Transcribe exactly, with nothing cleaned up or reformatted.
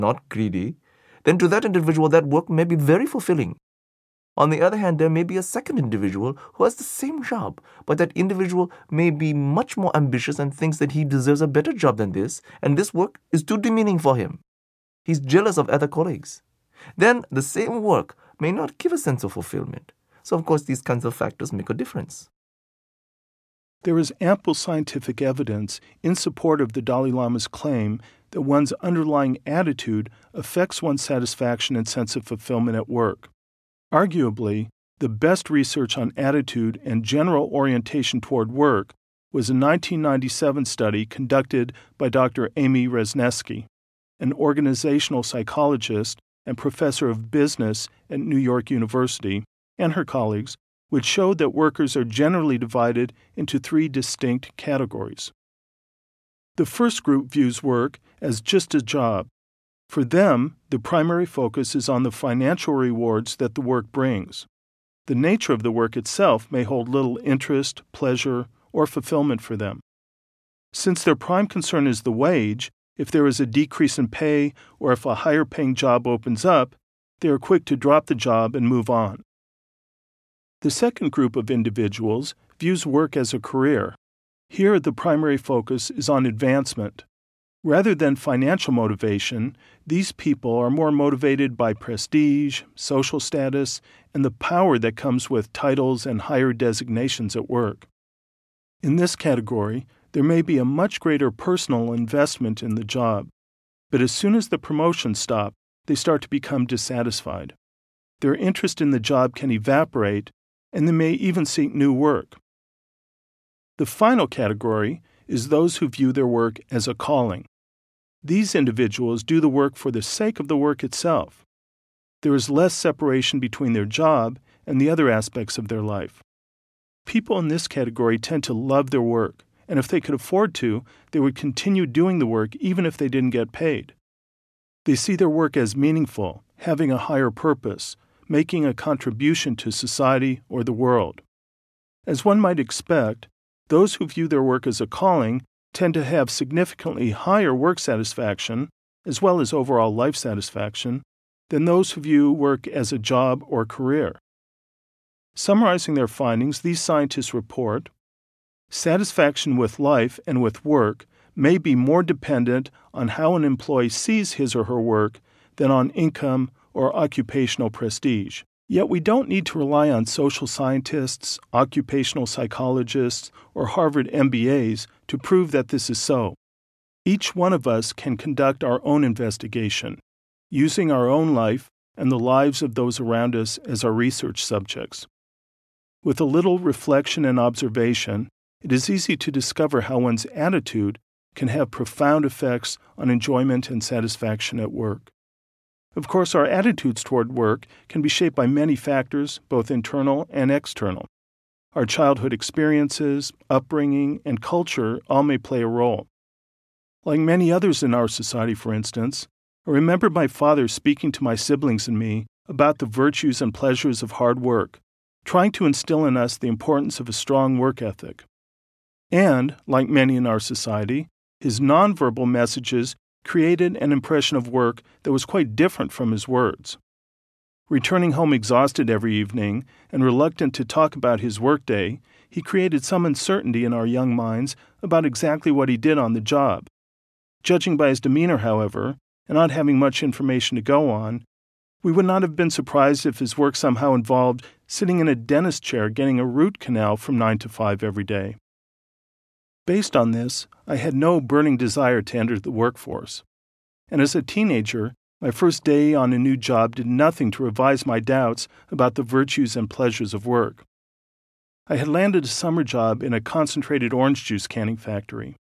not greedy, then to that individual, that work may be very fulfilling. On the other hand, there may be a second individual who has the same job, but that individual may be much more ambitious and thinks that he deserves a better job than this, and this work is too demeaning for him. He's jealous of other colleagues. Then the same work may not give a sense of fulfillment. So, of course, these kinds of factors make a difference. There is ample scientific evidence in support of the Dalai Lama's claim that one's underlying attitude affects one's satisfaction and sense of fulfillment at work. Arguably, the best research on attitude and general orientation toward work was a nineteen ninety-seven study conducted by Doctor Amy Wrzesniewski, an organizational psychologist and professor of business at New York University, and her colleagues, which showed that workers are generally divided into three distinct categories. The first group views work as just a job. For them, the primary focus is on the financial rewards that the work brings. The nature of the work itself may hold little interest, pleasure, or fulfillment for them. Since their prime concern is the wage, if there is a decrease in pay or if a higher-paying job opens up, they are quick to drop the job and move on. The second group of individuals views work as a career. Here, the primary focus is on advancement. Rather than financial motivation, these people are more motivated by prestige, social status, and the power that comes with titles and higher designations at work. In this category, there may be a much greater personal investment in the job, but as soon as the promotions stop, they start to become dissatisfied. Their interest in the job can evaporate, and they may even seek new work. The final category is those who view their work as a calling. These individuals do the work for the sake of the work itself. There is less separation between their job and the other aspects of their life. People in this category tend to love their work, and if they could afford to, they would continue doing the work even if they didn't get paid. They see their work as meaningful, having a higher purpose, making a contribution to society or the world. As one might expect, those who view their work as a calling tend to have significantly higher work satisfaction, as well as overall life satisfaction, than those who view work as a job or career. Summarizing their findings, these scientists report, satisfaction with life and with work may be more dependent on how an employee sees his or her work than on income or occupational prestige. Yet we don't need to rely on social scientists, occupational psychologists, or Harvard M B As to prove that this is so. Each one of us can conduct our own investigation, using our own life and the lives of those around us as our research subjects. With a little reflection and observation, it is easy to discover how one's attitude can have profound effects on enjoyment and satisfaction at work. Of course, our attitudes toward work can be shaped by many factors, both internal and external. Our childhood experiences, upbringing, and culture all may play a role. Like many others in our society, for instance, I remember my father speaking to my siblings and me about the virtues and pleasures of hard work, trying to instill in us the importance of a strong work ethic. And, like many in our society, his nonverbal messages created an impression of work that was quite different from his words. Returning home exhausted every evening and reluctant to talk about his workday, he created some uncertainty in our young minds about exactly what he did on the job. Judging by his demeanor, however, and not having much information to go on, we would not have been surprised if his work somehow involved sitting in a dentist chair getting a root canal from nine to five every day. Based on this, I had no burning desire to enter the workforce. And as a teenager, my first day on a new job did nothing to revise my doubts about the virtues and pleasures of work. I had landed a summer job in a concentrated orange juice canning factory.